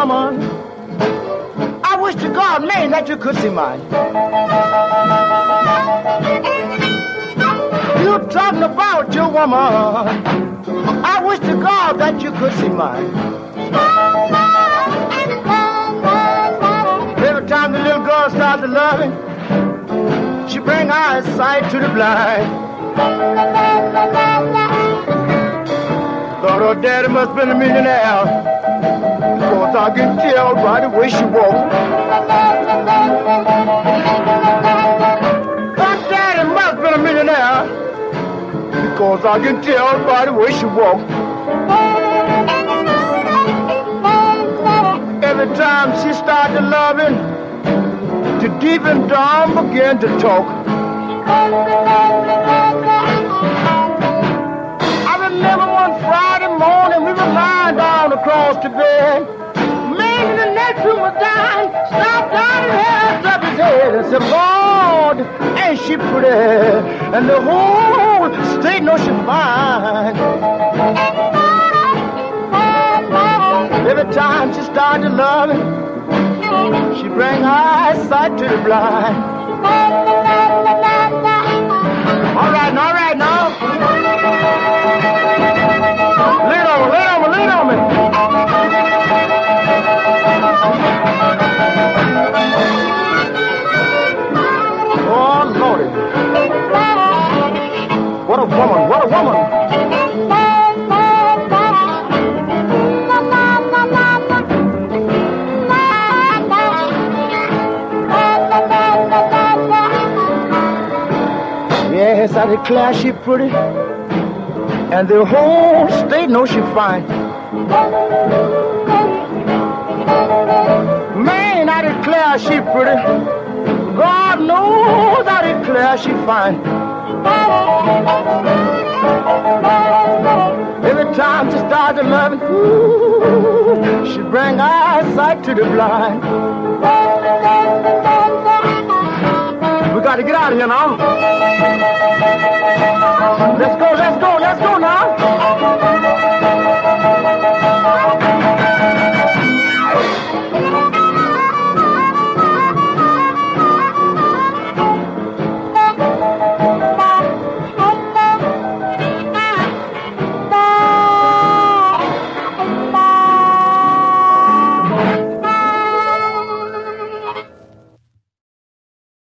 woman. I wish to God, man, that you could see mine. You talking about your woman. I wish to God that you could see mine. Every time the little girl starts to loving, she bring eyesight to the blind. Thought her daddy must been a millionaire, because I can tell by the way she walks. Her daddy must been a millionaire, because I can tell by the way she walks. Every time she started loving, the deep and dumb began to talk. I remember one Friday morning we were lying down across the bed. Man in the next room was dying, stopped down and held up his head and said, Lord, ain't she pretty? And the whole state knows she fine. Every time she started loving, she bring eyesight to the blind. All right now. Lean on me. Oh, Lordy. What a woman. Yes, I declare she pretty, and the whole state knows she fine. Man, I declare she pretty. God knows I declare she fine. Every time she starts to loving, ooh, she bring eyesight to the blind. We got to get out of here now.